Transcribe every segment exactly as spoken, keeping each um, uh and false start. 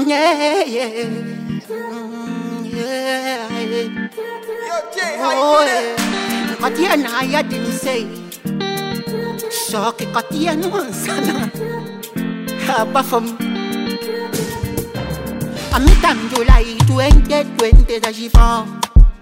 Yeah, yeah. Mm, yeah, yeah. Yo, Jay, how Oh, you yeah. Katia na ya din say. Shock katia no sana. Haba from Amitam July twenty twenty that she found.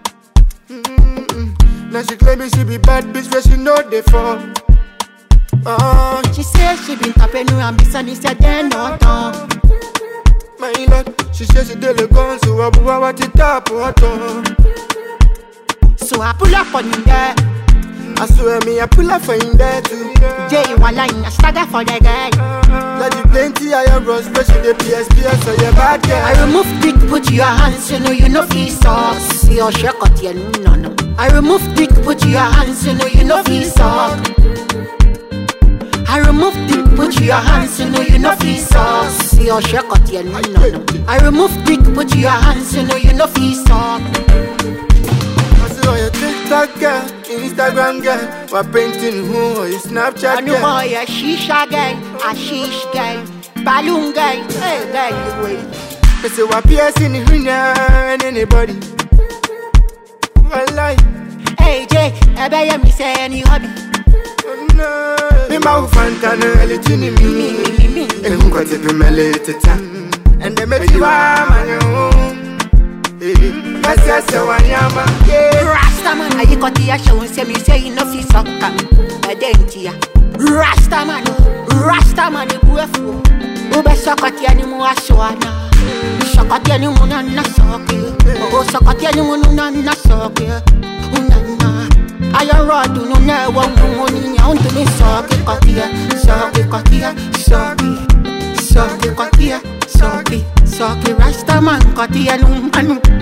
Now she claim me she be bad bitch, but she know they fall. Oh, She says she been tapping her and be sunny said they not on. my lord, she says she did the gun, so I will what it up, what on. So I pull up on him there. I swear me, I pull up for in there too. Jay one line a stagger for the guy. Like you plenty I am bros, especially the P S P S, so you bad girl. I remove dick, put your hands, you know you know feel sauce. Your shake out your no no. I remove dick, put your hands, you know you know feel sauce. I remove dick, put your hands, you know you know feel sauce. Your shake out your no no. I remove dick, put your hands, you know you know feel sauce. I see all your TikTok girl, Instagram girl, what painting who or your Snapchat I know girl. boy a shisha guy, a shish guy, balloon guy, hey guy you wait. They say what piercing the winner and anybody. Well, like, Hey Jay, I bet me say any hobby. oh no. Me ma ufantana elitini Me me mi. me me. E hunko tepe mele teta. And they make you a man. Yes, yes, wanyama. Rasta man, I got the show and say me say enough is suck up. I didn't ya. Rasta man, Rasta man, you go for. Ube sakati animu aswana. Sakati animu na na soke. Oh sakati animu na na soke. Unana. Aya rodu no ne wa ngoni nya untu ni soke katia, soke katia, soke. Soke katia, soke, soke Rasta man katia no anu.